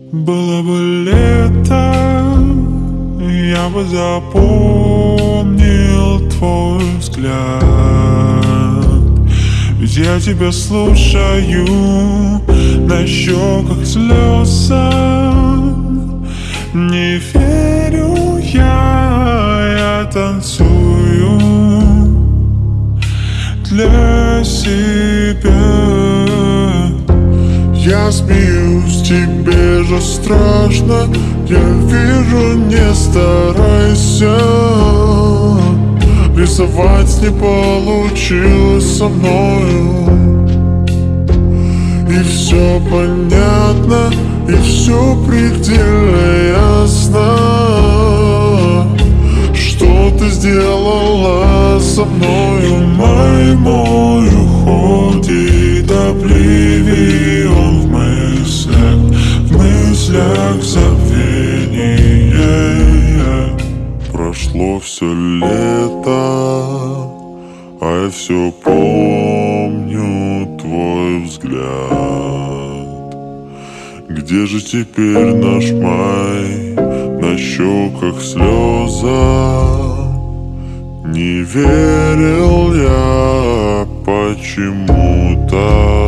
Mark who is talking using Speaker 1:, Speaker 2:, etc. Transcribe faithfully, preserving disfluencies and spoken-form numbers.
Speaker 1: Было бы лето, я бы запомнил твой взгляд. Ведь я тебя слушаю, на щеках слезы. Не верю я, я танцую для себя. Я смеюсь, тебе же страшно. Я вижу, не старайся. Рисовать не получилось со мною. И все понятно, и все предельно ясно. Что ты сделала со мною? Май мой уходит обливион в мыслях, в мыслях забвение. Прошло все лето, а я все помню твой взгляд. Где же теперь наш май? На щеках слеза. Не верил я почему-то.